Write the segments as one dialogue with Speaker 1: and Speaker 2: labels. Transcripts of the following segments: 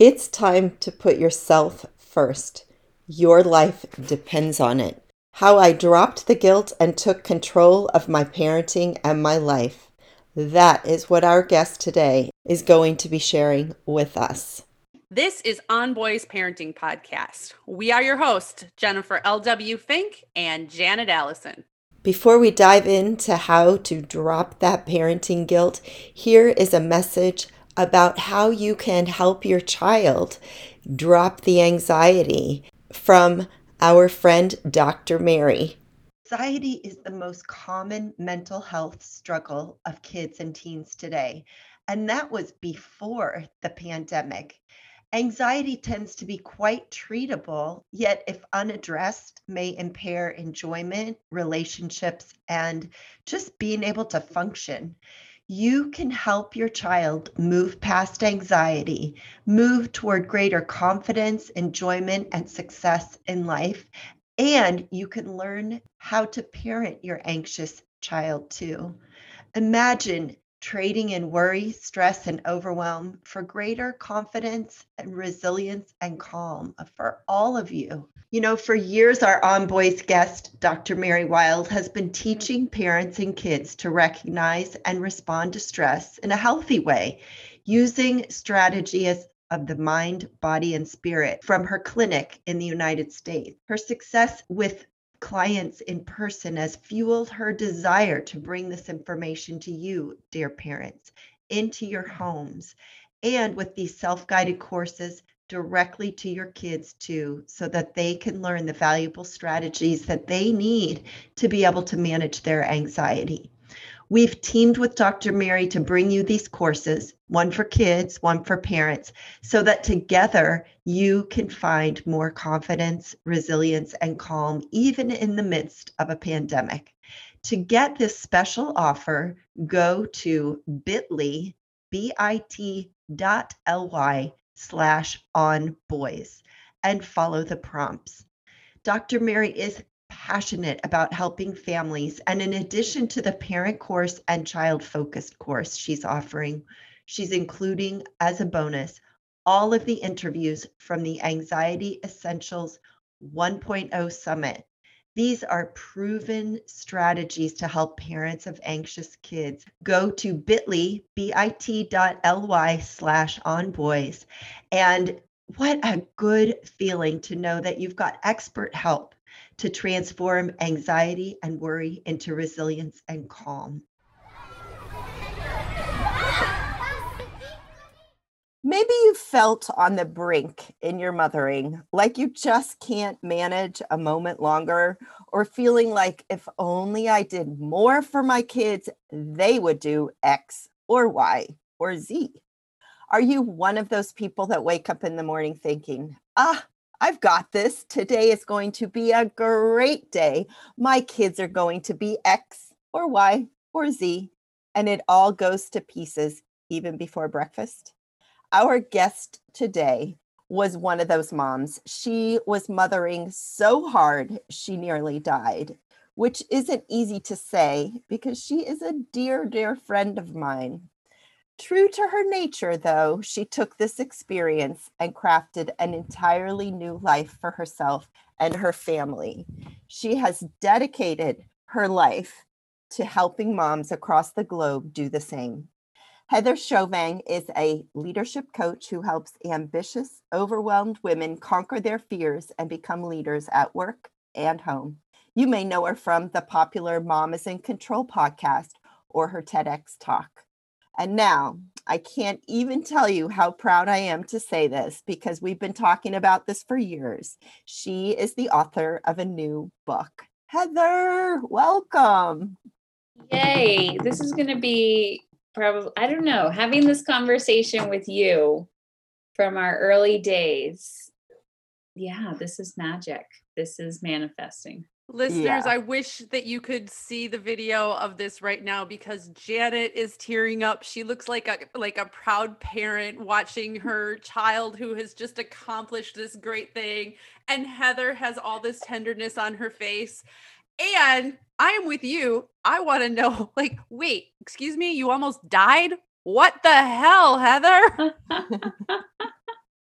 Speaker 1: It's time to put yourself first. Your life depends on it. How I dropped the guilt and took control of my parenting and my life. That is what our guest today is going to be sharing with us.
Speaker 2: This is On Boys Parenting Podcast. We are your hosts, Jennifer L.W. Fink and Janet Allison.
Speaker 1: Before we dive into how to drop that parenting guilt, here is a message about how you can help your child drop the anxiety from our friend Dr. Mary. Anxiety is the most common mental health struggle of kids and teens today, and that was before the pandemic. Anxiety tends to be quite treatable, yet, if unaddressed, may impair enjoyment, relationships, and just being able to function. You can help your child move past anxiety, move toward greater confidence, enjoyment, and success in life. And you can learn how to parent your anxious child too. Imagine trading in worry, stress, and overwhelm for greater confidence and resilience and calm for all of you. You know, for years, our On Boys guest, Dr. Mary Wild, has been teaching parents and kids to recognize and respond to stress in a healthy way, using strategies of the mind, body, and spirit from her clinic in the United States. Her success with clients in person has fueled her desire to bring this information to you, dear parents, into your homes, and with these self-guided courses directly to your kids too, so that they can learn the valuable strategies that they need to be able to manage their anxiety. We've teamed with Dr. Mary to bring you these courses, one for kids, one for parents, so that together you can find more confidence, resilience, and calm, even in the midst of a pandemic. To get this special offer, go to bit.ly, bit.ly/onboys, and follow the prompts. Dr. Mary is passionate about helping families. And in addition to the parent course and child focused course she's offering, she's including as a bonus all of the interviews from the Anxiety Essentials 1.0 Summit. These are proven strategies to help parents of anxious kids. Go to bit.ly, bit.ly/onboys. And what a good feeling to know that you've got expert help to transform anxiety and worry into resilience and calm. Maybe you felt on the brink in your mothering, like you just can't manage a moment longer, or feeling like if only I did more for my kids, they would do X or Y or Z. Are you one of those people that wake up in the morning thinking, I've got this. Today is going to be a great day. My kids are going to be X or Y or Z, and it all goes to pieces even before breakfast? Our guest today was one of those moms. She was mothering so hard, she nearly died, which isn't easy to say because she is a dear, dear friend of mine. True to her nature, though, she took this experience and crafted an entirely new life for herself and her family. She has dedicated her life to helping moms across the globe do the same. Heather Chauvin is a leadership coach who helps ambitious, overwhelmed women conquer their fears and become leaders at work and home. You may know her from the popular Mom is in Control podcast or her TEDx talk. And now, I can't even tell you how proud I am to say this because we've been talking about this for years. She is the author of a new book. Heather, welcome.
Speaker 3: Yay. This is going to be probably, I don't know, having this conversation with you from our early days. Yeah, this is magic. This is manifesting.
Speaker 2: Listeners, I wish that you could see the video of this right now because Janet is tearing up. She looks like a proud parent watching her child who has just accomplished this great thing. And Heather has all this tenderness on her face. And I am with you. I want to know, wait, excuse me, you almost died? What the hell, Heather?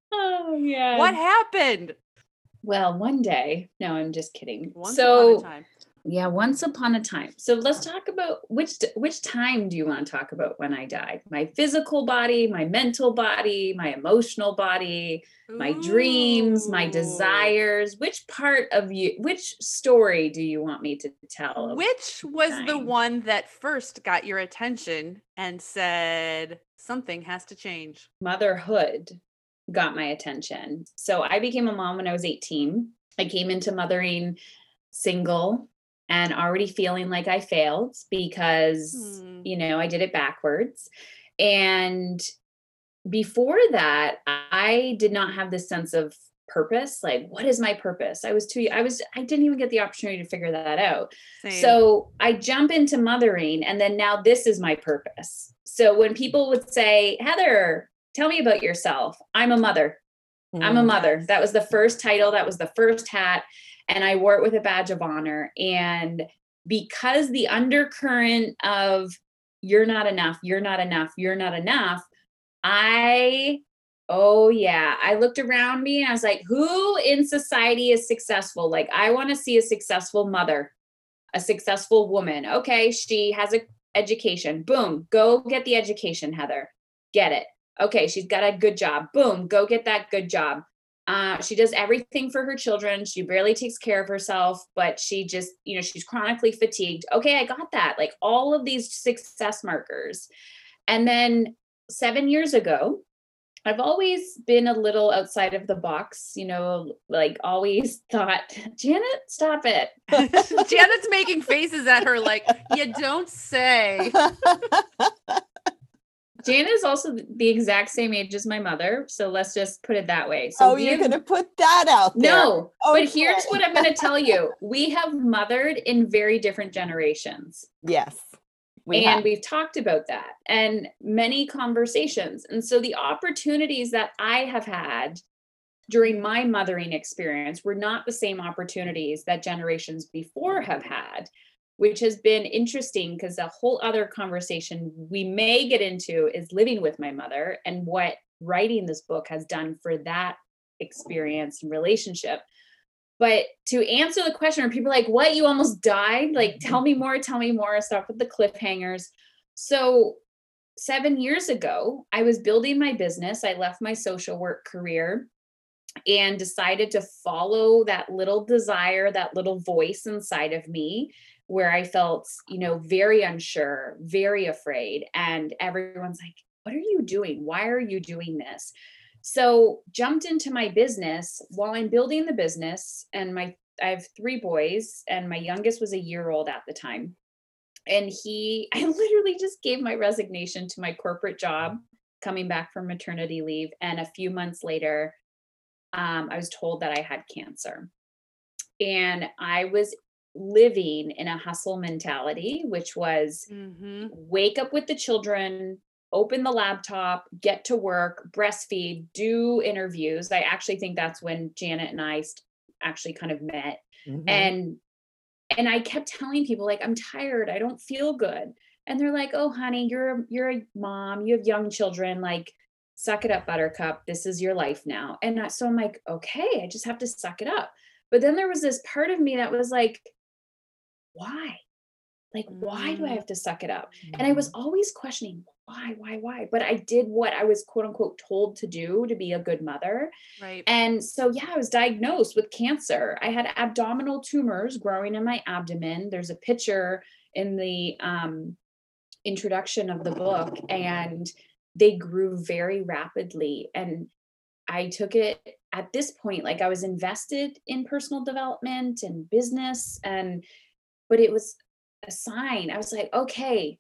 Speaker 3: Oh, yeah.
Speaker 2: What happened?
Speaker 3: Well, one day, no, I'm just kidding.
Speaker 2: Once upon a time.
Speaker 3: Yeah, once upon a time. So let's talk about which time do you want to talk about when I died? My physical body, my mental body, my emotional body, my dreams, my
Speaker 2: Ooh.
Speaker 3: desires. Which part of you, which story do you want me to tell?
Speaker 2: Which was the
Speaker 3: time?
Speaker 2: one that first got your attention and said, something has to change?
Speaker 3: Motherhood got my attention. So I became a mom when I was 18. I came into mothering single and already feeling like I failed because, I did it backwards. And before that, I did not have this sense of purpose. Like, what is my purpose? I didn't even get the opportunity to figure that out.
Speaker 2: Same.
Speaker 3: So I jump into mothering, and then now this is my purpose. So when people would say, Heather, tell me about yourself, I'm a mother. I'm a mother.
Speaker 2: Yes.
Speaker 3: That was the first title. That was the first hat. And I wore it with a badge of honor. And because the undercurrent of you're not enough, you're not enough, you're not enough, I looked around me and I was like, who in society is successful? Like, I want to see a successful mother, a successful woman. Okay, she has an education. Boom, go get the education, Heather. Get it. Okay, she's got a good job. Boom, go get that good job. She does everything for her children. She barely takes care of herself, but she just, she's chronically fatigued. Okay, I got that. Like all of these success markers. And then 7 years ago, I've always been a little outside of the box, like always thought, Janet, stop it.
Speaker 2: Janet's making faces at her like, you don't say.
Speaker 3: Janet is also the exact same age as my mother. So let's just put it that way. So
Speaker 1: you're going to put that out there.
Speaker 3: No, okay. But here's what I'm going to tell you. We have mothered in very different generations.
Speaker 1: Yes.
Speaker 3: We've talked about that and many conversations. And so the opportunities that I have had during my mothering experience were not the same opportunities that generations before have had, which has been interesting because a whole other conversation we may get into is living with my mother and what writing this book has done for that experience and relationship. But to answer the question, are people like, what, you almost died? Like, tell me more, stop with the cliffhangers. So 7 years ago, I was building my business. I left my social work career and decided to follow that little desire, that little voice inside of me where I felt, very unsure, very afraid. And everyone's like, what are you doing? Why are you doing this? So jumped into my business while I'm building the business. And I have 3 boys and my youngest was a year old at the time. And I literally just gave my resignation to my corporate job coming back from maternity leave. And a few months later, I was told that I had cancer. And I was living in a hustle mentality, which was wake up with the children, open the laptop, get to work, breastfeed, do interviews. I actually think that's when Janet and I actually kind of met. And I kept telling people like, I'm tired. I don't feel good. And they're like, oh, honey, you're a mom. You have young children. Like, suck it up, buttercup. This is your life now. And so I'm like, okay, I just have to suck it up. But then there was this part of me that was like, why? Like, why do I have to suck it up? And I was always questioning why? But I did what I was quote unquote told to do to be a good mother.
Speaker 2: Right.
Speaker 3: And so, I was diagnosed with cancer. I had abdominal tumors growing in my abdomen. There's a picture in the introduction of the book, and they grew very rapidly. And I took it at this point, like I was invested in personal development and business, but it was a sign. I was like, okay,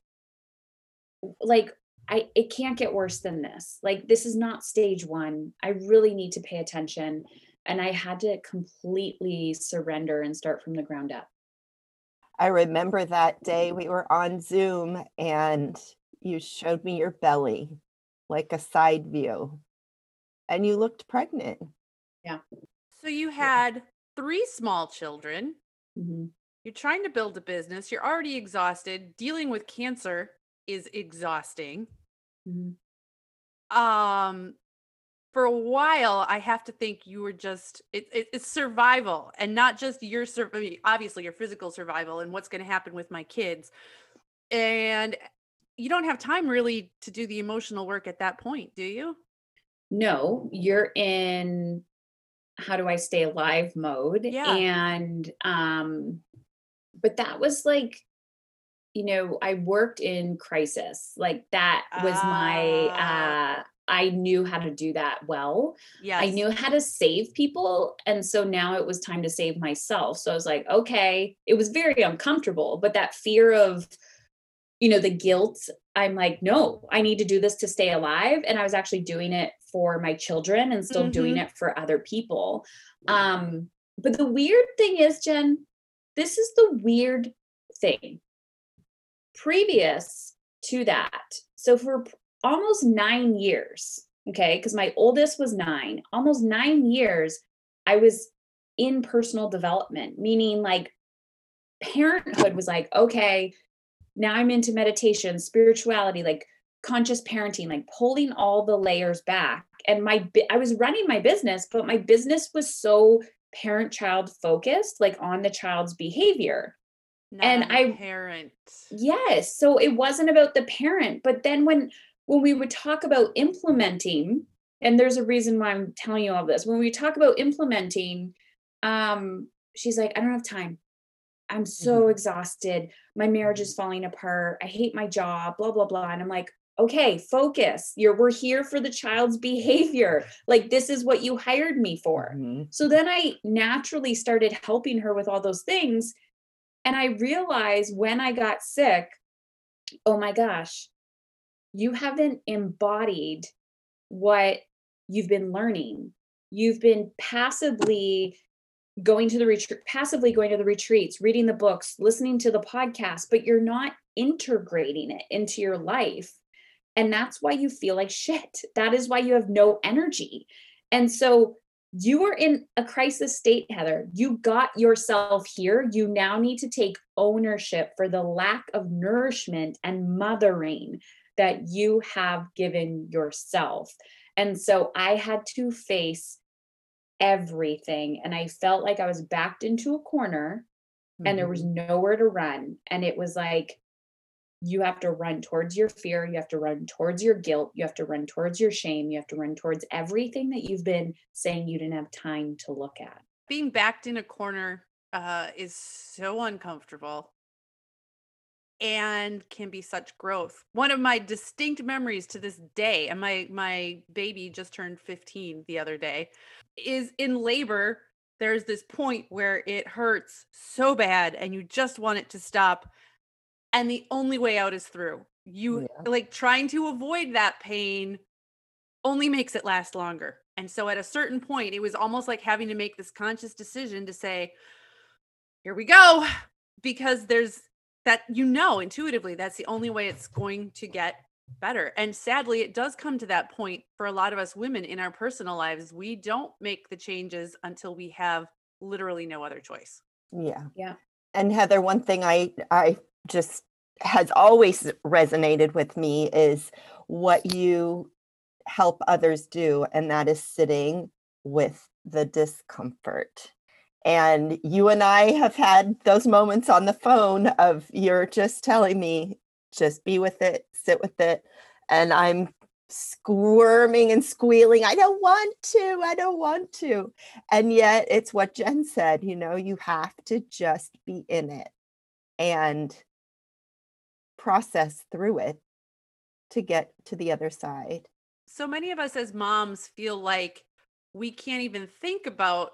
Speaker 3: like it can't get worse than this. Like, this is not stage 1. I really need to pay attention. And I had to completely surrender and start from the ground up.
Speaker 1: I remember that day we were on Zoom and you showed me your belly, like a side view, and you looked pregnant.
Speaker 3: Yeah.
Speaker 2: So you had 3 small children. You're trying to build a business. You're already exhausted. Dealing with cancer is exhausting. for a while, I have to think you were just, it's survival, and not just your, I mean, obviously your physical survival and what's going to happen with my kids. And you don't have time really to do the emotional work at that point, do you?
Speaker 3: No, you're in how do I stay alive mode.
Speaker 2: Yeah.
Speaker 3: And but that was like, I worked in crisis. Like that was my
Speaker 2: Ah,
Speaker 3: I knew how to do that well. I
Speaker 2: yes.
Speaker 3: knew how to save people. And so now it was time to save myself. So I was like, okay, it was very uncomfortable, but that fear of, the guilt, I'm like, no, I need to do this to stay alive. And I was actually doing it for my children and still doing
Speaker 2: Mm-hmm.
Speaker 3: it for other people. Um, but the weird thing is, Jen, this is the weird thing. Previous to that, so for almost 9 years, okay, because my oldest was 9, almost 9 years, I was in personal development, meaning like parenthood was like, okay, now I'm into meditation, spirituality, like conscious parenting, like pulling all the layers back. And I was running my business, but my business was so parent child focused, like on the child's behavior.
Speaker 2: Not
Speaker 3: And
Speaker 2: on the parent.
Speaker 3: yes, so it wasn't about the parent. But then when we would talk about implementing, and there's a reason why I'm telling you all this, when we talk about implementing, she's like, I don't have time. I'm so
Speaker 1: Mhm.
Speaker 3: exhausted. My marriage is falling apart. I hate my job, blah, blah, blah. And I'm like, okay, focus. We're here for the child's behavior. Like, this is what you hired me for.
Speaker 1: Mhm.
Speaker 3: So then I naturally started helping her with all those things. And I realized when I got sick, oh my gosh, you haven't embodied what you've been learning. You've been passively going to the retreats, reading the books, listening to the podcast, but you're not integrating it into your life. And that's why you feel like shit. That is why you have no energy. And so you are in a crisis state, Heather. You got yourself here. You now need to take ownership for the lack of nourishment and mothering that you have given yourself. And so I had to face everything. And I felt like I was backed into a corner and there was
Speaker 1: Mhm.
Speaker 3: nowhere to run. And it was like, you have to run towards your fear. You have to run towards your guilt. You have to run towards your shame. You have to run towards everything that you've been saying you didn't have time to look at.
Speaker 2: Being backed in a corner is so uncomfortable and can be such growth. One of my distinct memories to this day, and my baby just turned 15 the other day, is in labor. There's this point where it hurts so bad and you just want it to stop, and the only way out is through. You
Speaker 1: Yeah.
Speaker 2: like trying to avoid that pain only makes it last longer. And so at a certain point, it was almost like having to make this conscious decision to say, here we go, because there's that, intuitively that's the only way it's going to get better. And sadly, it does come to that point for a lot of us women in our personal lives. We don't make the changes until we have literally no other choice.
Speaker 1: Yeah.
Speaker 3: Yeah.
Speaker 1: And Heather, one thing I just has always resonated with me is what you help others do, and that is sitting with the discomfort. And you and I have had those moments on the phone of you're just telling me, just be with it, sit with it. And I'm squirming and squealing. I don't want to. I don't want to. And yet it's what Jen said, you have to just be in it and process through it to get to the other side.
Speaker 2: So many of us as moms feel like we can't even think about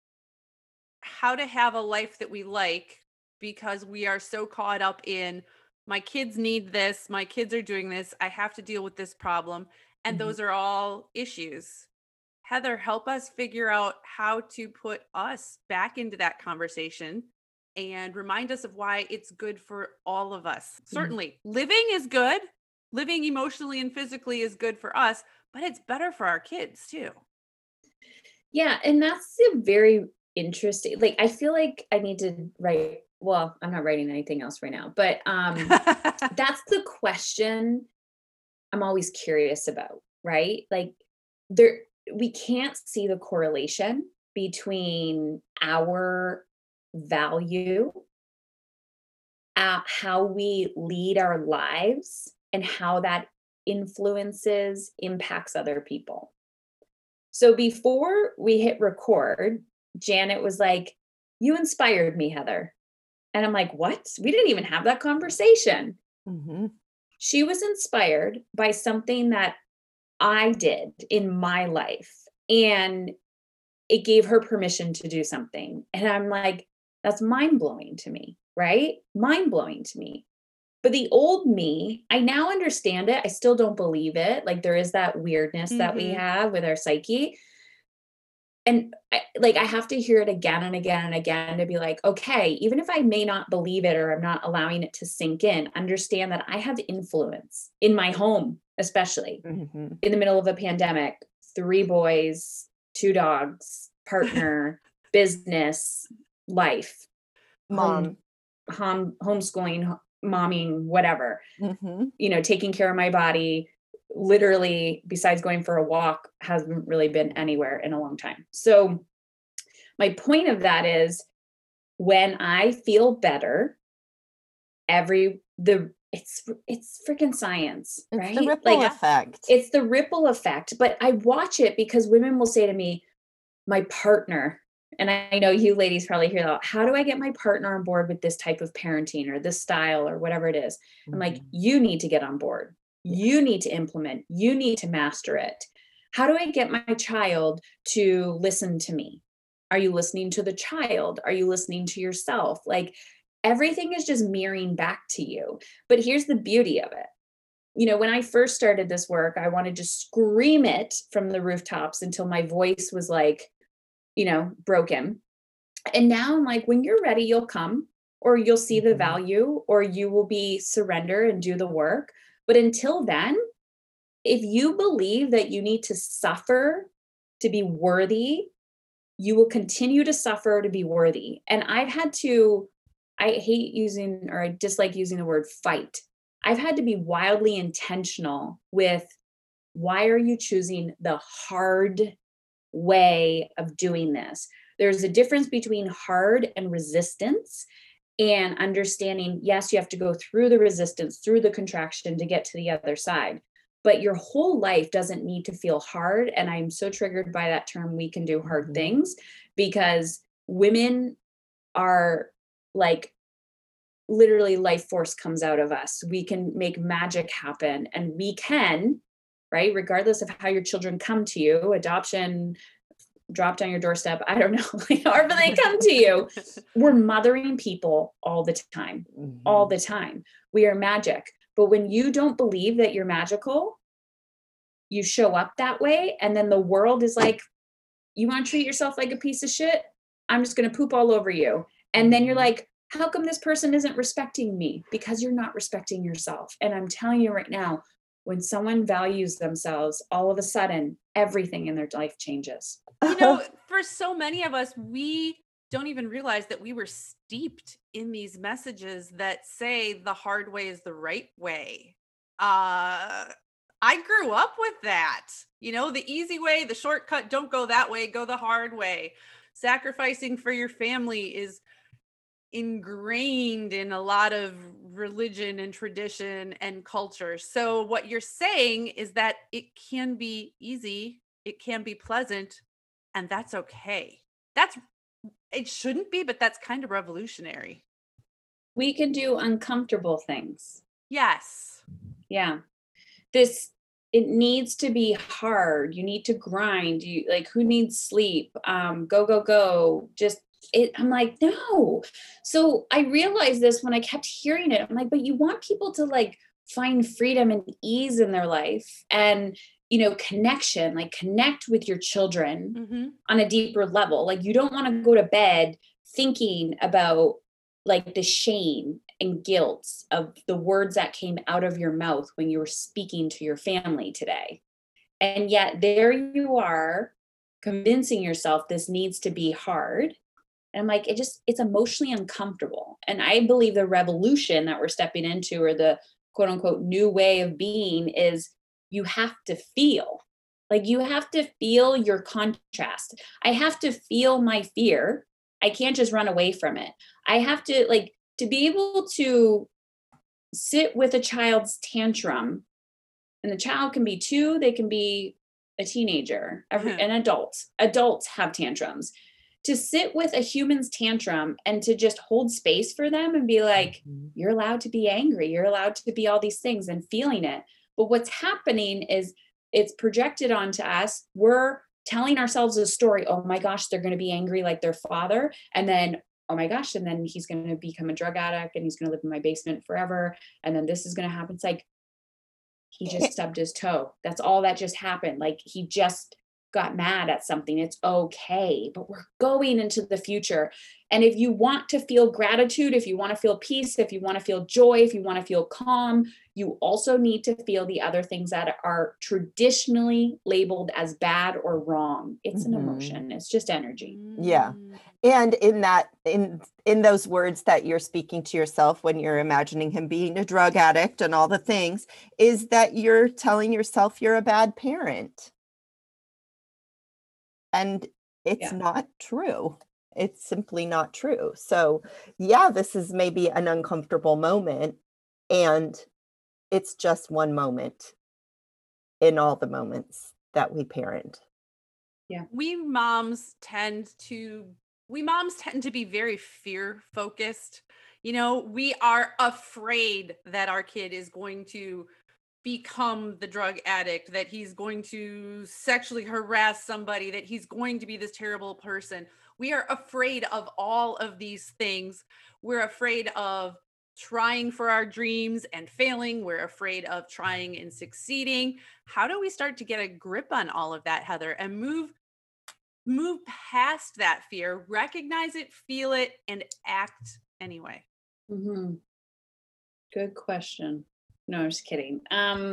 Speaker 2: how to have a life that we like because we are so caught up in my kids need this, my kids are doing this, I have to deal with this problem. And
Speaker 1: Mhm.
Speaker 2: those are all issues. Heather, help us figure out how to put us back into that conversation and remind us of why it's good for all of us.
Speaker 1: Mhm.
Speaker 2: Certainly, living is good. Living emotionally and physically is good for us, but it's better for our kids too.
Speaker 3: Yeah. And that's a very interesting, like, I feel like I need to write, well, I'm not writing anything else right now, but that's the question I'm always curious about, right? Like there we can't see the correlation between our value, how we lead our lives, and how that impacts other people. So before we hit record, Janet was like, "You inspired me, Heather." And I'm like, "What? We didn't even have that conversation."
Speaker 1: Mm-hmm.
Speaker 3: She was inspired by something that I did in my life, and it gave her permission to do something. And I'm like, that's mind blowing to me, right? Mind blowing to me. But the old me, I now understand it. I still don't believe it. Like there is that weirdness that we have with our psyche. And I have to hear it again and again and again to be like, okay, even if I may not believe it or I'm not allowing it to sink in, understand that I have influence in my home, especially in the middle of a pandemic, 3 boys, 2 dogs, partner, business, life,
Speaker 1: Mom,
Speaker 3: homeschooling, momming, whatever, taking care of my body. Literally, besides going for a walk, hasn't really been anywhere in a long time. So my point of that is when I feel better, it's freaking science, right?
Speaker 1: It's the ripple effect.
Speaker 3: It's the ripple effect. But I watch it because women will say to me, my partner, and I know you ladies probably hear that, how do I get my partner on board with this type of parenting or this style or whatever it is? I'm like, you need to get on board. You need to implement, you need to master it. How do I get my child to listen to me? Are you listening to the child? Are you listening to yourself? Like everything is just mirroring back to you. But here's the beauty of it. When I first started this work, I wanted to scream it from the rooftops until my voice was like, broken. And now I'm like, when you're ready, you'll come, or you'll see the value, or you will be surrender and do the work. But until then, if you believe that you need to suffer to be worthy, you will continue to suffer to be worthy. And I hate using, or I dislike using the word fight. I've had to be wildly intentional with, why are you choosing the hard way of doing this? There's a difference between hard and resistance. And understanding, yes, you have to go through the resistance, through the contraction to get to the other side. But your whole life doesn't need to feel hard. And I'm so triggered by that term, we can do hard things, because women are like, literally life force comes out of us. We can make magic happen, and we can, right? Regardless of how your children come to you, adoption, dropped on your doorstep, I don't know, however they come to you, we're mothering people all the time, all the time. We are magic. But when you don't believe that you're magical, you show up that way. And then the world is like, you want to treat yourself like a piece of shit? I'm just going to poop all over you. And then you're like, how come this person isn't respecting me? Because you're not respecting yourself. And I'm telling you right now, when someone values themselves, all of a sudden, everything in their life changes.
Speaker 2: For so many of us, we don't even realize that we were steeped in these messages that say the hard way is the right way. I grew up with that. The easy way, the shortcut, don't go that way, go the hard way. Sacrificing for your family is ingrained in a lot of religion and tradition and culture. So what you're saying is that it can be easy, it can be pleasant, and that's okay. It shouldn't be, but that's kind of revolutionary.
Speaker 3: We can do uncomfortable things.
Speaker 2: Yes.
Speaker 3: Yeah. It needs to be hard. You need to grind. Who needs sleep? Go. I'm like, no. So I realized this when I kept hearing it. I'm like, but you want people to find freedom and ease in their life and, connection, connect with your children on a deeper level. You don't want to go to bed thinking about the shame and guilt of the words that came out of your mouth when you were speaking to your family today. And yet there you are convincing yourself this needs to be hard. And I'm like, it's emotionally uncomfortable. And I believe the revolution that we're stepping into, or the quote unquote new way of being, is you have to feel. Like you have to feel your contrast. I have to feel my fear. I can't just run away from it. I have to like to be able to sit with a child's tantrum, and the child can be 2, they can be a teenager, an adult. Adults have tantrums. To sit with a human's tantrum and to just hold space for them and be like, you're allowed to be angry, you're allowed to be all these things and feeling it. But what's happening is it's projected onto us. We're telling ourselves a story. Oh my gosh, they're going to be angry like their father. And then, oh my gosh, and then he's going to become a drug addict and he's going to live in my basement forever. And then this is going to happen. It's like, he just stubbed his toe. That's all that just happened. Like he just got mad at something. It's okay, but we're going into the future. And if you want to feel gratitude, if you want to feel peace, if you want to feel joy, if you want to feel calm, you also need to feel the other things that are traditionally labeled as bad or wrong. It's an emotion. It's just energy.
Speaker 1: Yeah. And in those words that you're speaking to yourself when you're imagining him being a drug addict and all the things, is that you're telling yourself you're a bad parent. And it's not true. It's simply not true. So yeah, this is maybe an uncomfortable moment, and it's just one moment in all the moments that we parent.
Speaker 3: Yeah.
Speaker 2: We moms tend to be very fear focused. You know, we are afraid that our kid is going to become the drug addict, that he's going to sexually harass somebody, that he's going to be this terrible person. We are afraid of all of these things. We're afraid of trying for our dreams and failing. We're afraid of trying and succeeding. How do we start to get a grip on all of that, Heather, and move past that fear, recognize it, feel it, and act anyway?
Speaker 3: Mm-hmm. Good question. No, I'm just kidding.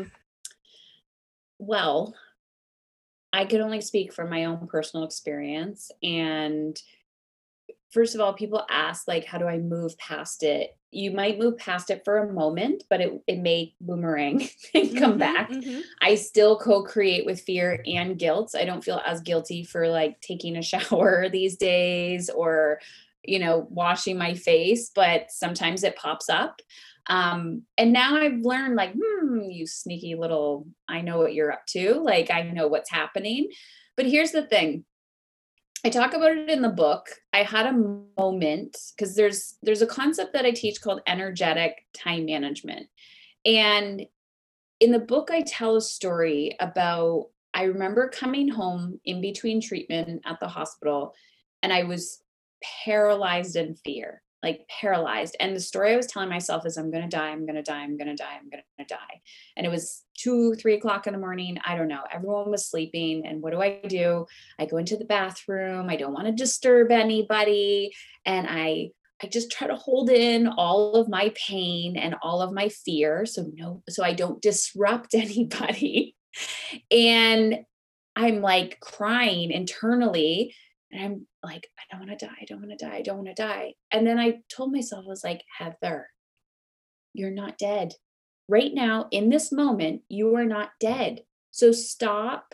Speaker 3: Well, I could only speak from my own personal experience. And first of all, people ask, like, how do I move past it? You might move past it for a moment, but it may boomerang and come back. I still co-create with fear and guilt. I don't feel as guilty for like taking a shower these days or, washing my face, but sometimes it pops up. And now I've learned like, you sneaky little, I know what you're up to. Like, I know what's happening. But here's the thing. I talk about it in the book. I had a moment because there's a concept that I teach called energetic time management. And in the book, I tell a story about, I remember coming home in between treatment at the hospital, and I was paralyzed in fear, like paralyzed. And the story I was telling myself is, I'm going to die, I'm going to die, I'm going to die, I'm going to die. And it was 2-3 o'clock in the morning. I don't know. Everyone was sleeping. And what do? I go into the bathroom. I don't want to disturb anybody. And I just try to hold in all of my pain and all of my fear. So I don't disrupt anybody. And I'm like crying internally. And I'm like, I don't want to die. I don't want to die. I don't want to die. And then I told myself, I was like, Heather, you're not dead. Right now, in this moment, you are not dead. So stop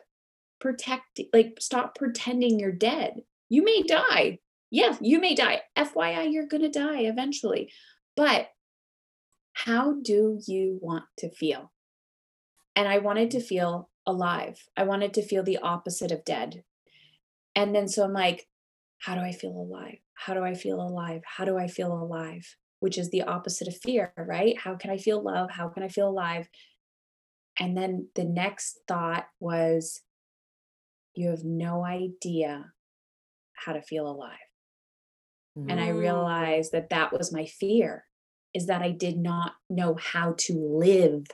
Speaker 3: pretending you're dead. You may die. Yeah, you may die. FYI, you're going to die eventually. But how do you want to feel? And I wanted to feel alive. I wanted to feel the opposite of dead. And then so I'm like, how do I feel alive? How do I feel alive? How do I feel alive? Which is the opposite of fear, right? How can I feel love? How can I feel alive? And then the next thought was, you have no idea how to feel alive. And I realized that that was my fear, is that I did not know how to live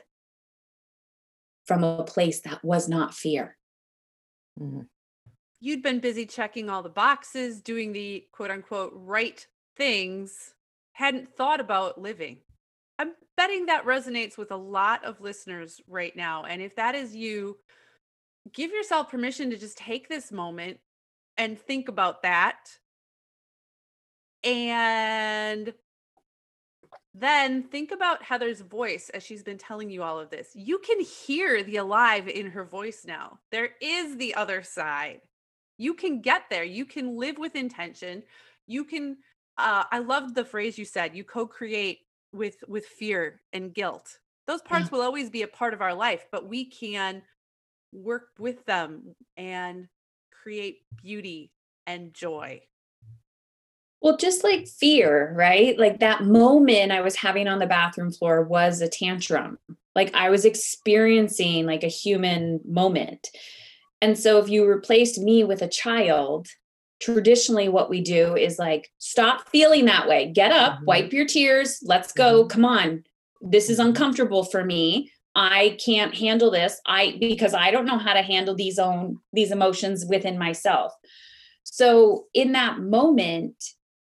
Speaker 3: from a place that was not fear.
Speaker 1: Mm-hmm.
Speaker 2: You'd been busy checking all the boxes, doing the quote unquote right things, hadn't thought about living. I'm betting that resonates with a lot of listeners right now. And if that is you, give yourself permission to just take this moment and think about that. And Then think about Heather's voice as she's been telling you all of this. You can hear the alive in her voice now. There is the other side. You can get there. You can live with intention. You can I loved the phrase you said, you co-create with fear and guilt. Those
Speaker 1: Yeah.
Speaker 2: parts will always be a part of our life, but we can work with them and create beauty and joy.
Speaker 3: Well, just like fear, right? Like that moment I was having on the bathroom floor was a tantrum. Like I was experiencing like a human moment. And so if you replaced me with a child, traditionally what we do is like, stop feeling that way. Get up, wipe your tears. Let's go. Come on. This is uncomfortable for me. I can't handle this. Because I don't know how to handle these emotions within myself. So in that moment,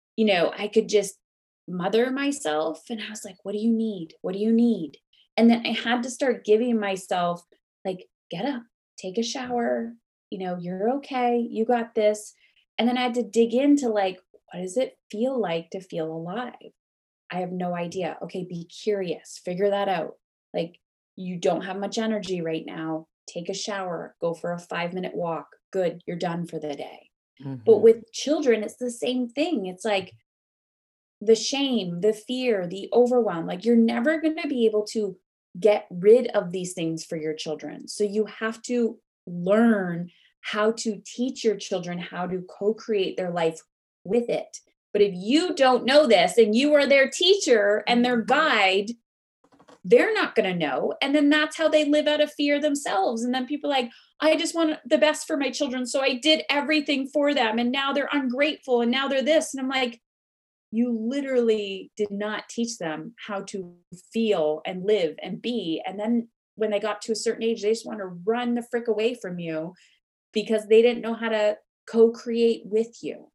Speaker 3: I could just mother myself and I was like, what do you need? What do you need? And then I had to start giving myself like, get up, take a shower, you're okay, you got this. And then I had to dig into like, what does it feel like to feel alive? I have no idea. Okay, be curious, figure that out. Like, you don't have much energy right now. Take a shower, go for a 5-minute walk. Good, you're done for the day. But with children, it's the same thing. It's like the shame, the fear, the overwhelm. Like you're never going to be able to get rid of these things for your children. So you have to learn how to teach your children how to co-create their life with it. But if you don't know this and you are their teacher and their guide, they're not going to know. And then that's how they live out of fear themselves. And then people are like, I just want the best for my children. So I did everything for them. And now they're ungrateful. And now they're this. And I'm like, you literally did not teach them how to feel and live and be. And then when they got to a certain age, they just want to run the frick away from you because they didn't know how to co-create with you.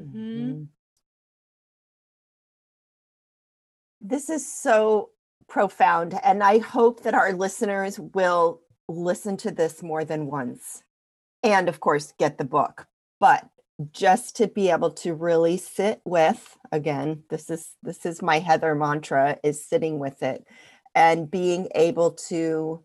Speaker 1: This is so profound. And I hope that our listeners will listen to this more than once. And of course, get the book. But just to be able to really sit with, again, this is my Heather mantra, is sitting with it and being able to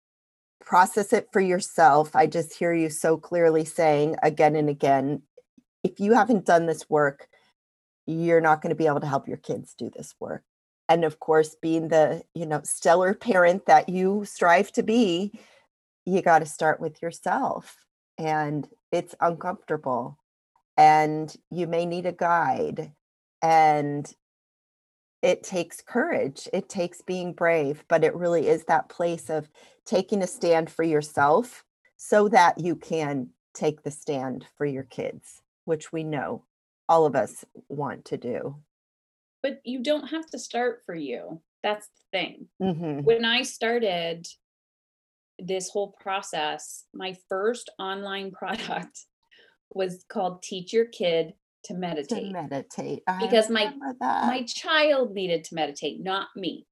Speaker 1: process it for yourself. I just hear you so clearly saying again and again, if you haven't done this work, you're not going to be able to help your kids do this work. And of course, being the, stellar parent that you strive to be, you got to start with yourself. And it's uncomfortable. And you may need a guide. And it takes courage. It takes being brave. But it really is that place of taking a stand for yourself so that you can take the stand for your kids, which we know all of us want to do.
Speaker 3: But you don't have to start for you. That's the thing. When I started this whole process, my first online product was called Teach Your Kid to Meditate. Because my child needed to meditate, not me.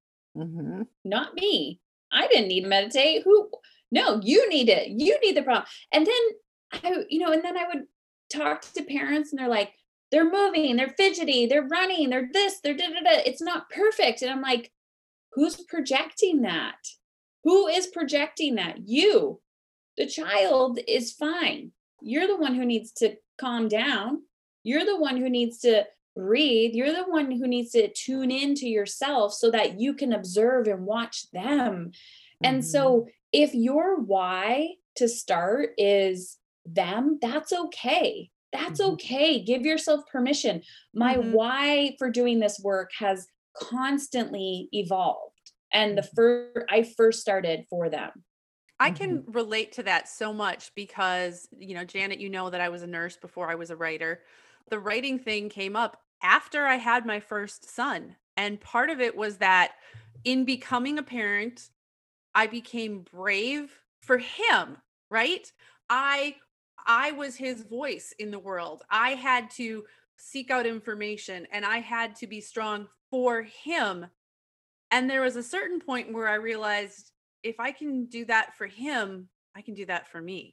Speaker 3: Not me. I didn't need to meditate. No, you need it. You need the problem. And then I would talk to parents and they're like, they're moving, they're fidgety, they're running, they're this, they're da-da-da. It's not perfect. And I'm like, who's projecting that? Who is projecting that? You. The child is fine. You're the one who needs to calm down. You're the one who needs to breathe. You're the one who needs to tune into yourself so that you can observe and watch them. And so if your why to start is them, that's okay. That's okay. Give yourself permission. My why for doing this work has constantly evolved. And I first started for them.
Speaker 2: I can relate to that so much because, Janet, that I was a nurse before I was a writer. The writing thing came up after I had my first son. And part of it was that in becoming a parent, I became brave for him, right? I was his voice in the world. I had to seek out information and I had to be strong for him. And there was a certain point where I realized if I can do that for him, I can do that for me.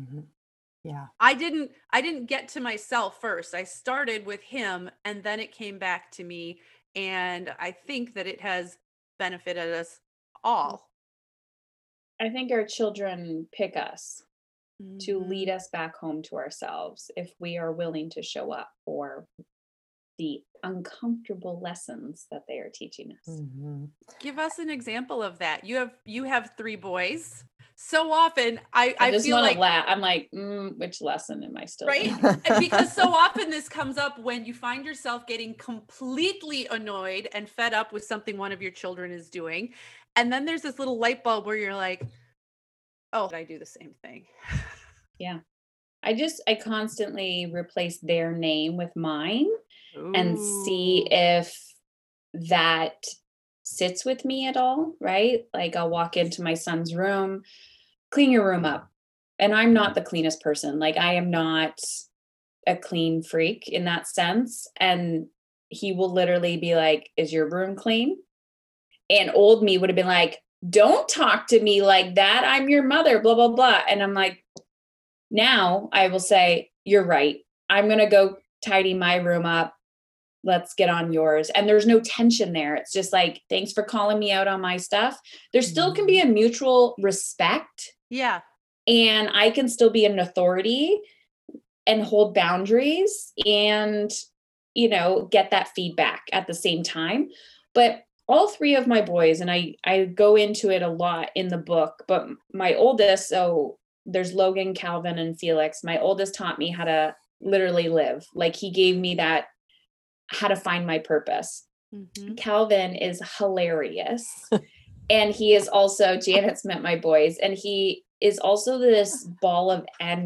Speaker 1: Yeah.
Speaker 2: I didn't get to myself first. I started with him and then it came back to me. And I think that it has benefited us all.
Speaker 3: I think our children pick us to lead
Speaker 2: Mhm.
Speaker 3: us back home to ourselves if we are willing to show up for the uncomfortable lessons that they are teaching us.
Speaker 1: Mhm.
Speaker 2: Give us an example of that. You have 3 boys. So often
Speaker 3: I
Speaker 2: I
Speaker 3: just
Speaker 2: feel
Speaker 3: want to
Speaker 2: like,
Speaker 3: laugh. I'm like, which lesson am I still
Speaker 2: right?
Speaker 3: learning?
Speaker 2: Because so often this comes up when you find yourself getting completely annoyed and fed up with something one of your children is doing. And then there's this little light bulb where you're like, "Oh, I do the same thing."
Speaker 3: Yeah. I constantly replace their name with mine and see
Speaker 2: Ooh.
Speaker 3: if that sits with me at all, right? Like I'll walk into my son's room, clean your room up. And I'm not the cleanest person. Like I am not a clean freak in that sense. And he will literally be like, "Is your room clean?" And old me would have been like, "Don't talk to me like that. I'm your mother, blah, blah, blah." And I'm like, now I will say, "You're right. I'm going to go tidy my room up. Let's get on yours." And there's no tension there. It's just like, "Thanks for calling me out on my stuff." There still can be a mutual respect,
Speaker 2: Yeah.
Speaker 3: and I can still be an authority and hold boundaries and, get that feedback at the same time. But all three of my boys, and I go into it a lot in the book, but my oldest, so there's Logan, Calvin, and Felix. My oldest taught me how to literally live. Like he gave me that, how to find my purpose.
Speaker 2: Mhm.
Speaker 3: Calvin is hilarious. And he is also, Janet's met my boys, and he is also this ball of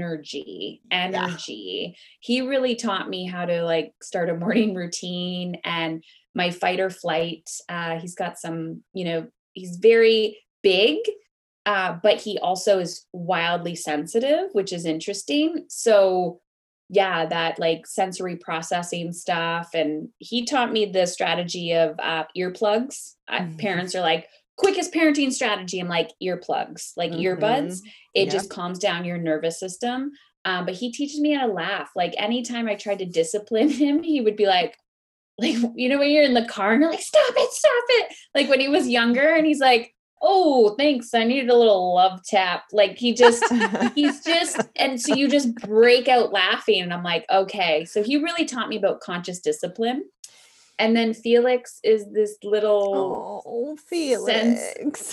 Speaker 3: energy. He really taught me how to like start a morning routine and my fight or flight. He's got some, he's very big, but he also is wildly sensitive, which is interesting. So yeah, that like sensory processing stuff. And he taught me the strategy of earplugs. Parents are like, quickest parenting strategy. I'm like, earplugs, like earbuds. It
Speaker 1: Yep.
Speaker 3: just calms down your nervous system. But he teaches me how to laugh. Like anytime I tried to discipline him, he would be like, when you're in the car and you're like, stop it. Like when he was younger and he's like, "Oh, thanks. I needed a little love tap." Like he's just, and so you just break out laughing. And I'm like, okay. So he really taught me about conscious discipline. And then Felix is this little
Speaker 1: Oh,
Speaker 3: sense.
Speaker 1: Felix.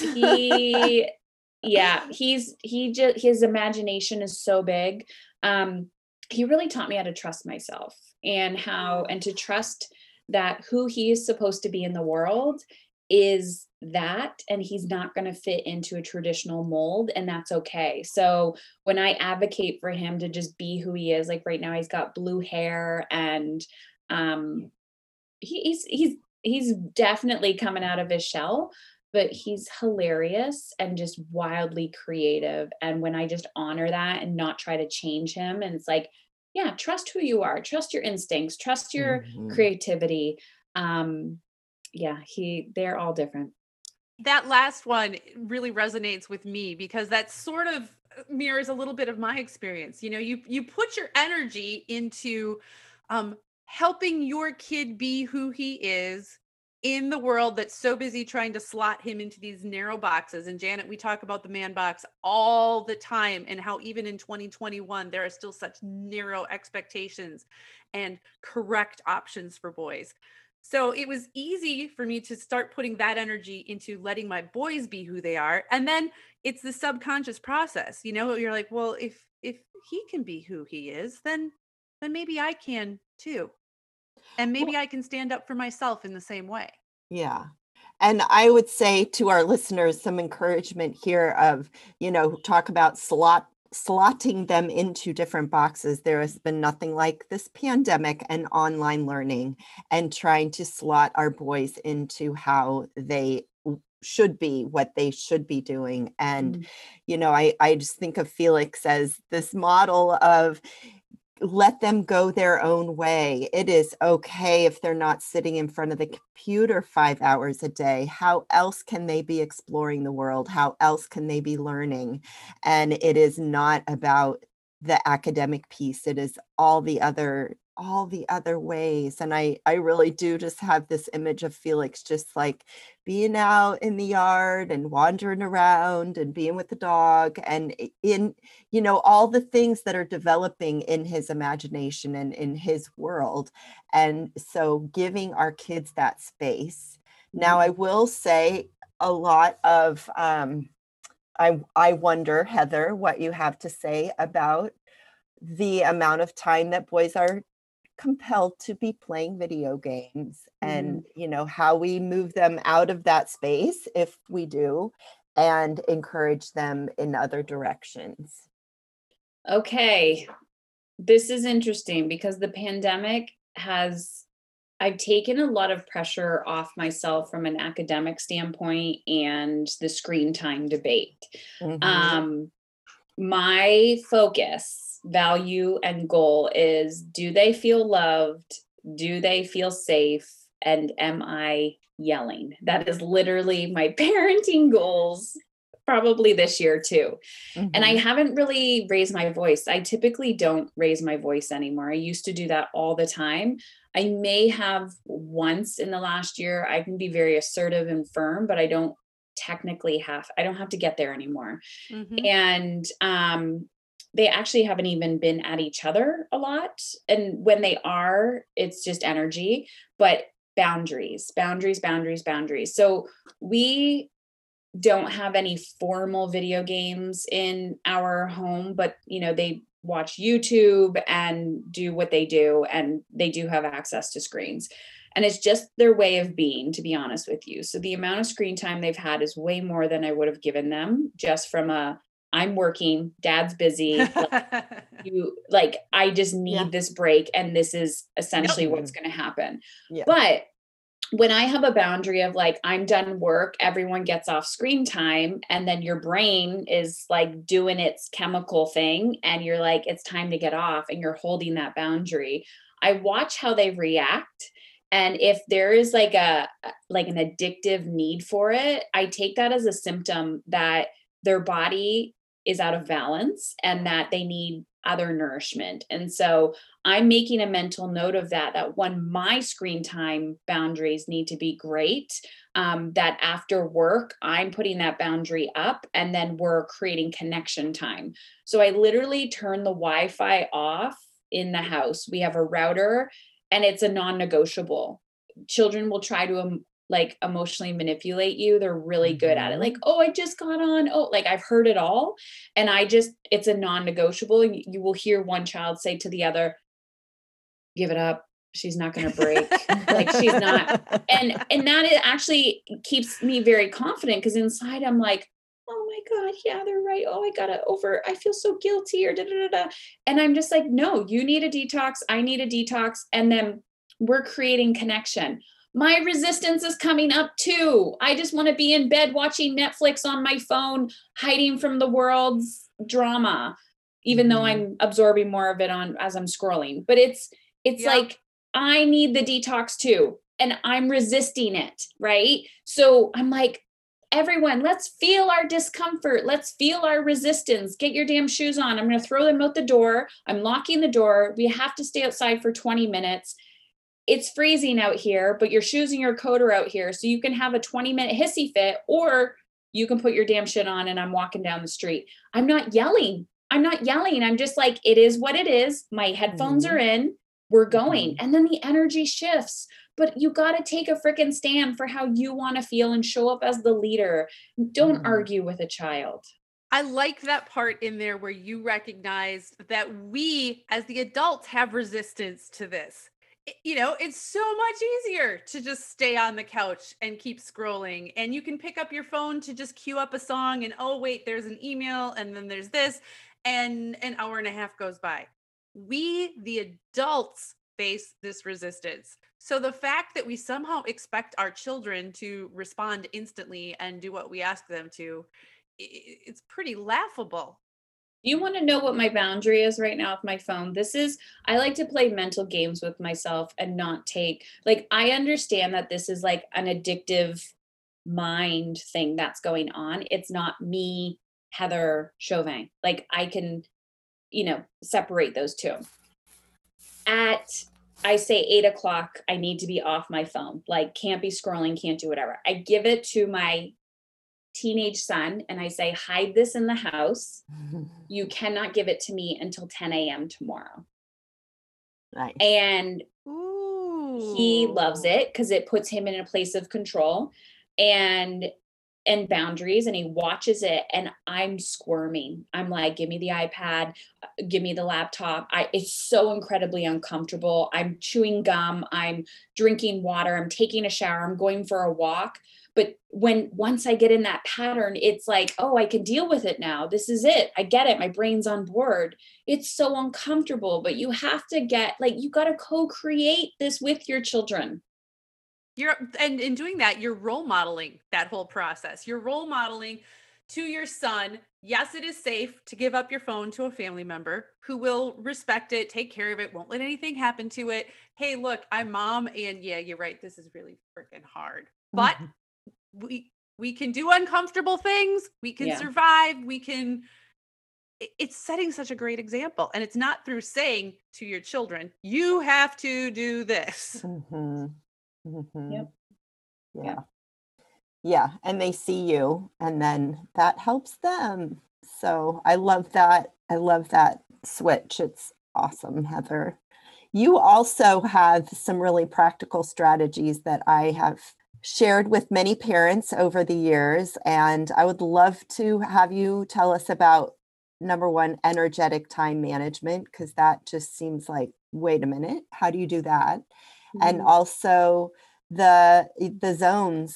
Speaker 3: His imagination is so big. He really taught me how to trust myself and to trust that who he is supposed to be in the world is that, and he's not going to fit into a traditional mold, and that's okay. So when I advocate for him to just be who he is, like right now he's got blue hair and um he's definitely coming out of his shell, but he's hilarious and just wildly creative. And when I just honor that and not try to change him, and it's like, yeah, trust who you are, trust your instincts, trust your
Speaker 1: Mhm.
Speaker 3: creativity. Um, yeah, they're all different.
Speaker 2: That last one really resonates with me because that sort of mirrors a little bit of my experience. You put your energy into helping your kid be who he is in the world that's so busy trying to slot him into these narrow boxes. And Janet, we talk about the man box all the time and how even in 2021 there are still such narrow expectations and correct options for boys. So it was easy for me to start putting that energy into letting my boys be who they are. And then it's the subconscious process. You're like, well, if he can be who he is, then maybe I can too. And maybe
Speaker 1: Well,
Speaker 2: I can stand up for myself in the same way.
Speaker 1: yeah. And I would say to our listeners some encouragement here of, talk about slotting them into different boxes. There has been nothing like this pandemic and online learning and trying to slot our boys into how they should be, what they should be doing. And,
Speaker 3: Mm.
Speaker 1: I just think of Felix as this model of let them go their own way. It is okay if they're not sitting in front of the computer 5 hours a day. How else can they be exploring the world? How else can they be learning? And it is not about the academic piece. It is all the other all the other ways. And I really do just have this image of Felix just like being out in the yard and wandering around and being with the dog and in, all the things that are developing in his imagination and in his world. And so giving our kids that space. Now, I will say a lot of, I wonder, Heather, what you have to say about the amount of time that boys are compelled to be playing video games and how we move them out of that space if we do and encourage them in other directions.
Speaker 3: Okay, this is interesting because the pandemic I've taken a lot of pressure off myself from an academic standpoint and the screen time debate. My focus, value, and goal is, do they feel loved? Do they feel safe? And am I yelling? That is literally my parenting goals, probably this year too. And I haven't really raised my voice. I typically don't raise my voice anymore. I used to do that all the time. I may have once in the last year. I can be very assertive and firm, but I don't have to get there anymore. And they actually haven't even been at each other a lot. And when they are, it's just energy, but boundaries. So we don't have any formal video games in our home, but they watch YouTube and do what they do, and they do have access to screens. And it's just their way of being, to be honest with you. So the amount of screen time they've had is way more than I would have given them, just from I'm working, dad's busy. I just need this break. And this is essentially what's going to happen. Yeah. But when I have a boundary of I'm done work, everyone gets off screen time, and then your brain is doing its chemical thing, and you're it's time to get off, and you're holding that boundary. I watch how they react. And if there is an addictive need for it, I take that as a symptom that their body is out of balance and that they need other nourishment. And so I'm making a mental note of that when my screen time boundaries need to be great, that after work, I'm putting that boundary up, and then we're creating connection time. So I literally turn the Wi-Fi off in the house. We have a router, and it's a non-negotiable. Children will try to emotionally manipulate you. They're really good at it. Oh, I just got on. Oh, I've heard it all. And it's a non-negotiable. You will hear one child say to the other, give it up. She's not going to break. She's not. And that actually keeps me very confident, because inside I'm oh my God, yeah, they're right. Oh, I feel so guilty, or da, da, da, da. And I'm just no, you need a detox. I need a detox. And then we're creating connection. My resistance is coming up too. I just want to be in bed watching Netflix on my phone, hiding from the world's drama, even though I'm absorbing more of it as I'm scrolling. But it's I need the detox too. And I'm resisting it, right? So I'm everyone, let's feel our discomfort. Let's feel our resistance. Get your damn shoes on. I'm going to throw them out the door. I'm locking the door. We have to stay outside for 20 minutes. It's freezing out here, but your shoes and your coat are out here. So you can have a 20-minute hissy fit, or you can put your damn shit on and I'm walking down the street. I'm not yelling. I'm just it is what it is. My headphones are in. We're going. And then the energy shifts. But you got to take a freaking stand for how you want to feel and show up as the leader. Don't argue with a child.
Speaker 2: I like that part in there where you recognized that we as the adults have resistance to this. It's so much easier to just stay on the couch and keep scrolling, and you can pick up your phone to just queue up a song, and oh wait, there's an email, and then there's this, and an hour and a half goes by. We, the adults, face this resistance. So the fact that we somehow expect our children to respond instantly and do what we ask them to, it's pretty laughable.
Speaker 3: You want to know what my boundary is right now with my phone? I like to play mental games with myself and not take, I understand that this is an addictive mind thing that's going on. It's not me, Heather Chauvin. I can, separate those two. I say 8 o'clock, I need to be off my phone. Like, can't be scrolling, can't do whatever. I give it to my teenage son and I say, hide this in the house. You cannot give it to me until 10 a.m. tomorrow.
Speaker 1: Nice.
Speaker 3: And he loves
Speaker 2: Ooh.
Speaker 3: it because it puts him in a place of control and boundaries, and he watches it and I'm squirming. I'm like, give me the iPad, give me the laptop. It's so incredibly uncomfortable. I'm chewing gum, I'm drinking water, I'm taking a shower, I'm going for a walk. But once I get in that pattern, it's like, oh, I can deal with it now. This is it. I get it. My brain's on board. It's so uncomfortable, but you have to you got to co-create this with your children.
Speaker 2: And in doing that, you're role modeling that whole process. You're role modeling to your son. Yes, it is safe to give up your phone to a family member who will respect it, take care of it, won't let anything happen to it. Hey, look, I'm mom, and yeah, you're right. This is really freaking hard, but we can do uncomfortable things. We can survive. It's setting such a great example, and it's not through saying to your children, you have to do this.
Speaker 3: Yep.
Speaker 1: Yeah. Yeah. And they see you, and then that helps them. So I love that. I love that switch. It's awesome, Heather. You also have some really practical strategies that I have shared with many parents over the years. And I would love to have you tell us about, number one, energetic time management, because that just seems like, wait a minute, how do you do that? And also the zones.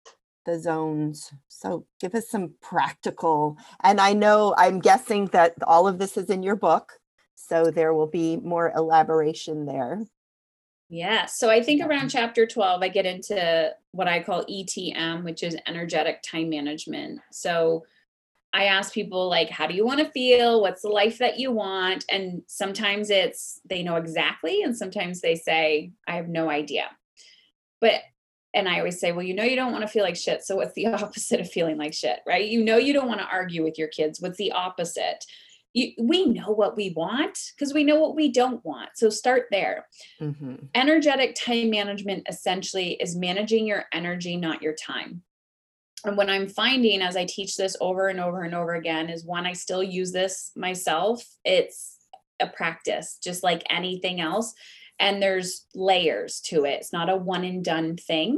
Speaker 1: So give us some practical, and I'm guessing that all of this is in your book, so there will be more elaboration there.
Speaker 3: Yeah. So I think around chapter 12, I get into what I call ETM, which is energetic time management. So I ask people, like, how do you want to feel? What's the life that you want? And sometimes they know exactly. And sometimes they say, I have no idea. And I always say, well, you don't want to feel like shit. So what's the opposite of feeling like shit, right? You don't want to argue with your kids. What's the opposite? We know what we want because we know what we don't want. So start there. Energetic time management essentially is managing your energy, not your time. And what I'm finding as I teach this over and over and over again is, one, I still use this myself. It's a practice, just like anything else. And there's layers to it. It's not a one and done thing.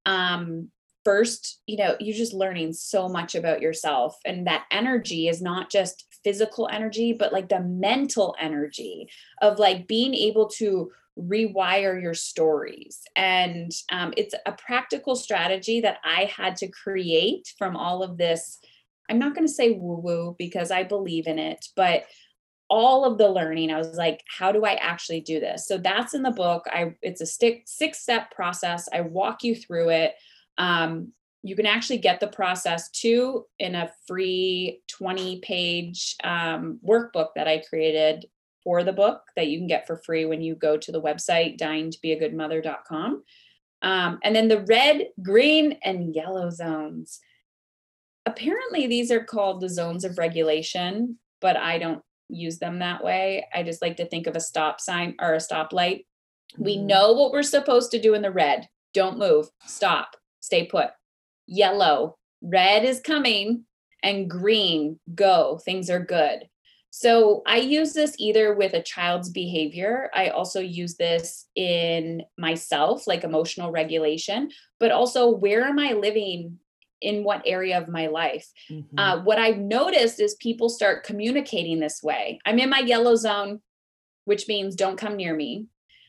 Speaker 3: First, you're just learning so much about yourself. And that energy is not just physical energy, but like the mental energy of like being able to rewire your stories. And it's a practical strategy that I had to create from all of this. I'm not going to say woo-woo because I believe in it, but all of the learning, I was like, how do I actually do this? So that's in the book. It's a 6-step process. I walk you through it. You can actually get the process too in a free 20-page workbook that I created for the book that you can get for free when you go to the website, dyingtobeagoodmother.com. And then the red, green, and yellow zones. Apparently these are called the zones of regulation, but I don't use them that way. I just like to think of a stop sign or a stoplight. We know what we're supposed to do in the red. Don't move, stop, stay put. Yellow, red is coming, and green, go, things are good. So I use this either with a child's behavior. I also use this in myself, like emotional regulation, but also where am I living in what area of my life? What I've noticed is people start communicating this way. I'm in my yellow zone, which means don't come near me.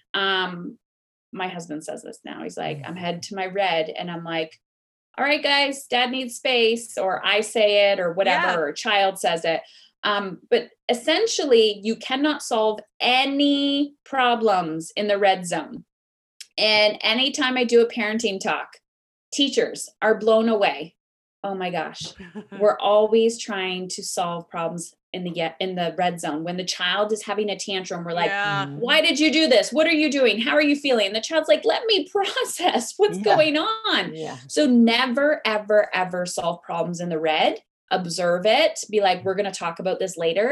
Speaker 3: My husband says this now. He's like, I'm headed to my red. And I'm like, all right, guys, dad needs space, or I say it or whatever, or a child says it. But essentially you cannot solve any problems in the red zone. And anytime I do a parenting talk, teachers are blown away. Oh my gosh. We're always trying to solve problems in the red zone. When the child is having a tantrum, we're like, why did you do this? What are you doing? How are you feeling? And the child's like, let me process what's going on. So never, ever, ever solve problems in the red. Observe it. Be like, we're going to talk about this later.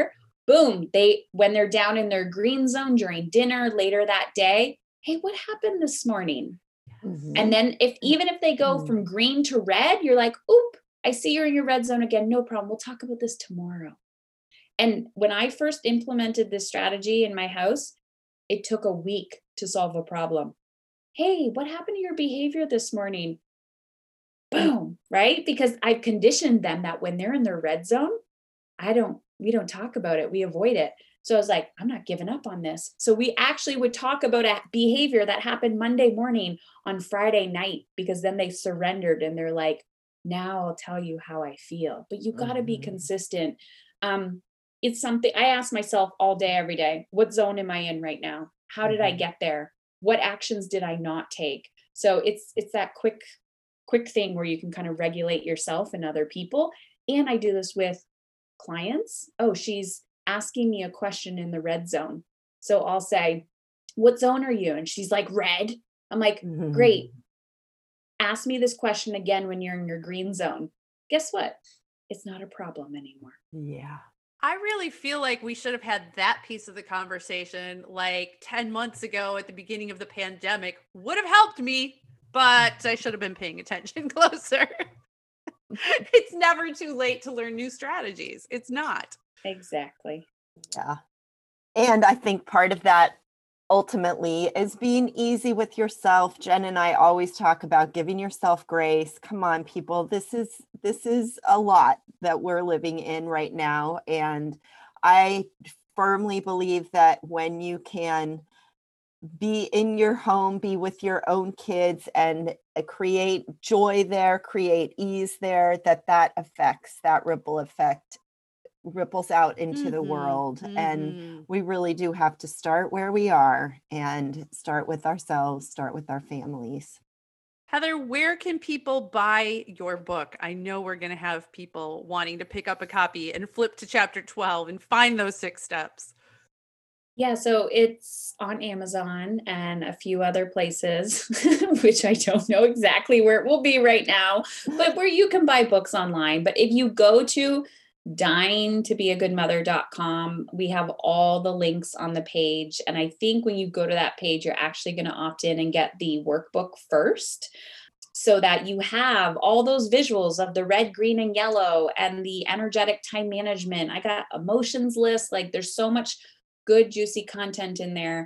Speaker 3: boom, when they're down in their green zone during dinner later that day, hey, what happened this morning?
Speaker 1: Mhm.
Speaker 3: And then even if they go from green to red, you're like, oop, I see you're in your red zone again. No problem. We'll talk about this tomorrow. And when I first implemented this strategy in my house, it took a week to solve a problem. Hey, what happened to your behavior this morning? Boom, right? Because I've conditioned them that when they're in their red zone, we don't talk about it. We avoid it. So I was like, I'm not giving up on this. So we actually would talk about a behavior that happened Monday morning on Friday night, because then they surrendered and they're like, now I'll tell you how I feel. But you got to be consistent. It's something I ask myself all day, every day. What zone am I in right now? How did I get there? What actions did I not take? So it's that quick thing where you can kind of regulate yourself and other people. And I do this with clients. Oh, she's asking me a question in the red zone. So I'll say, what zone are you? And she's like, red. I'm like, great. Ask me this question again when you're in your green zone. Guess what? It's not a problem anymore.
Speaker 1: Yeah.
Speaker 2: I really feel like we should have had that piece of the conversation like 10 months ago at the beginning of the pandemic. Would have helped me, but I should have been paying attention closer. It's never too late to learn new strategies. It's not.
Speaker 3: Exactly.
Speaker 1: Yeah. And I think part of that ultimately is being easy with yourself. Jen and I always talk about giving yourself grace. Come on, people. This is a lot that we're living in right now. And I firmly believe that when you can be in your home, be with your own kids, and create joy there, create ease there, that affects, that ripple effect ripples out into the world. And we really do have to start where we are and start with ourselves, start with our families.
Speaker 2: Heather, where can people buy your book? I know we're going to have people wanting to pick up a copy and flip to chapter 12 and find those 6 steps.
Speaker 3: Yeah, so it's on Amazon and a few other places, which I don't know exactly where it will be right now, but where you can buy books online. But if you go to dyingtobeagoodmother.com, we have all the links on the page. And I think when you go to that page, you're actually going to opt in and get the workbook first, so that you have all those visuals of the red, green, and yellow and the energetic time management. I got emotions list. Like there's so much good, juicy content in there.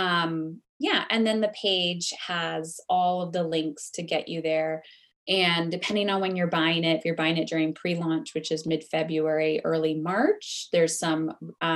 Speaker 3: Yeah. And then the page has all of the links to get you there. And depending on when you're buying it, if you're buying it during pre-launch, which is mid-February, early March, there's some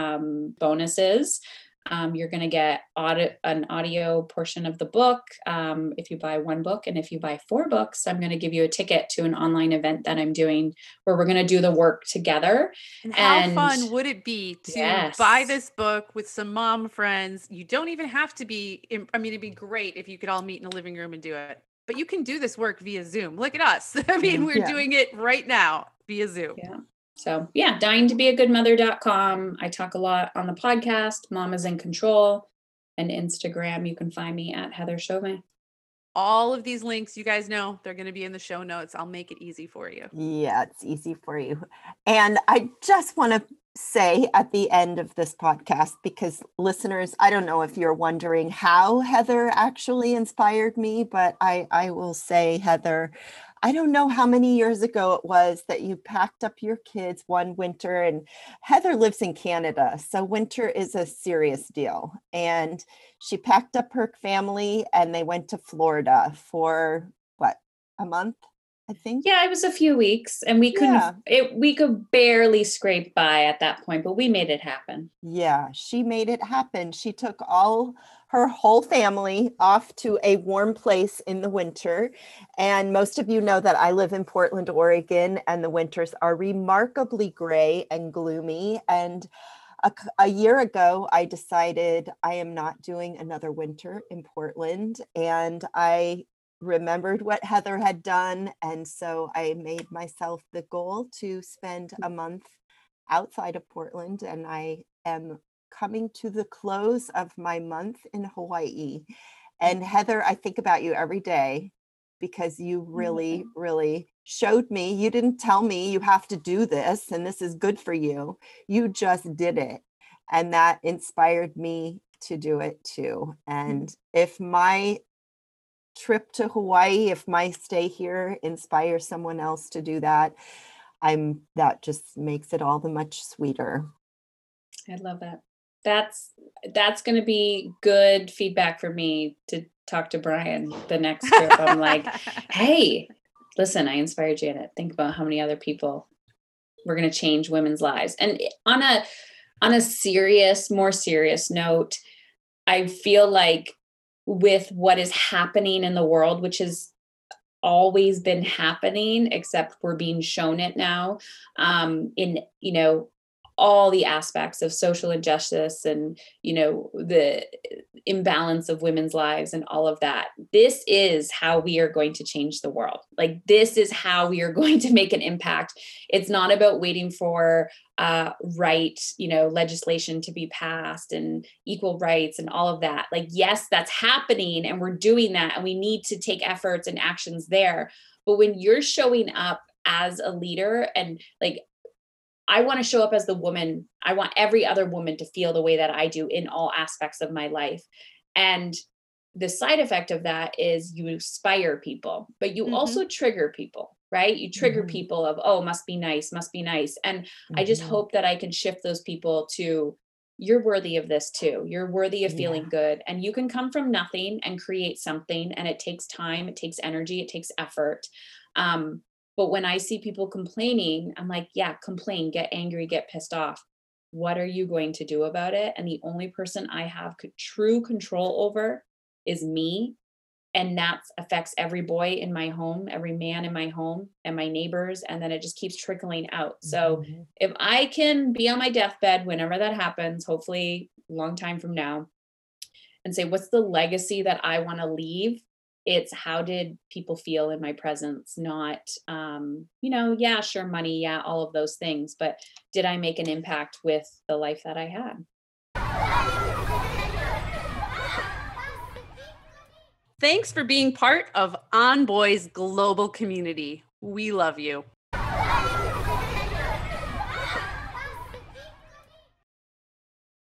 Speaker 3: bonuses. You're going to get an audio portion of the book if you buy one book. And if you buy 4 books, I'm going to give you a ticket to an online event that I'm doing where we're going to do the work together.
Speaker 2: And how fun would it be to buy this book with some mom friends? You don't even have to be, I mean, it'd be great if you could all meet in a living room and do it. But you can do this work via Zoom. Look at us. I mean, we're doing it right now via Zoom.
Speaker 3: Yeah. So yeah, dyingtobeagoodmother.com. I talk a lot on the podcast, Mom is in Control, and Instagram. You can find me at Heather Chauvin.
Speaker 2: All of these links, you guys know, they're going to be in the show notes. I'll make it easy for you.
Speaker 1: Yeah, it's easy for you. And I just want to say at the end of this podcast, because listeners, I don't know if you're wondering how Heather actually inspired me, but I will say, Heather, I don't know how many years ago it was that you packed up your kids one winter, and Heather lives in Canada, so winter is a serious deal. And she packed up her family and they went to Florida for what, a month, I think?
Speaker 3: Yeah, it was a few weeks, and we could barely scrape by at that point, but we made it happen.
Speaker 1: Yeah, she made it happen. She took her whole family off to a warm place in the winter. And most of you know that I live in Portland, Oregon, and the winters are remarkably gray and gloomy. And a year ago, I decided I am not doing another winter in Portland. And I remembered what Heather had done. And so I made myself the goal to spend a month outside of Portland. And I am coming to the close of my month in Hawaii. And Heather, I think about you every day because you really, really showed me. You didn't tell me you have to do this and this is good for you. You just did it. And that inspired me to do it too. And if my trip to Hawaii, if my stay here inspires someone else to do that, that just makes it all the much sweeter.
Speaker 3: I love that. That's going to be good feedback for me to talk to Brian the next trip. I'm like, hey, listen, I inspired Janet. Think about how many other people we're going to change women's lives. And on a more serious note, I feel like with what is happening in the world, which has always been happening, except we're being shown it now, in, all the aspects of social injustice and, the imbalance of women's lives and all of that. This is how we are going to change the world. Like, this is how we are going to make an impact. It's not about waiting for legislation to be passed and equal rights and all of that. Like, yes, that's happening and we're doing that and we need to take efforts and actions there. But when you're showing up as a leader, and like, I want to show up as the woman, I want every other woman to feel the way that I do in all aspects of my life. And the side effect of that is you inspire people, but you also trigger people, right? You trigger people of, oh, must be nice. And I just hope that I can shift those people to, you're worthy of this too. You're worthy of feeling good. And you can come from nothing and create something. And it takes time, it takes energy, it takes effort. But when I see people complaining, I'm like, yeah, complain, get angry, get pissed off. What are you going to do about it? And the only person I have true control over is me. And that affects every boy in my home, every man in my home, and my neighbors. And then it just keeps trickling out. So if I can be on my deathbed whenever that happens, hopefully a long time from now, and say, what's the legacy that I want to leave? It's how did people feel in my presence? Not, yeah, sure, money, yeah, all of those things. But did I make an impact with the life that I had?
Speaker 2: Thanks for being part of On Boy's global community. We love you.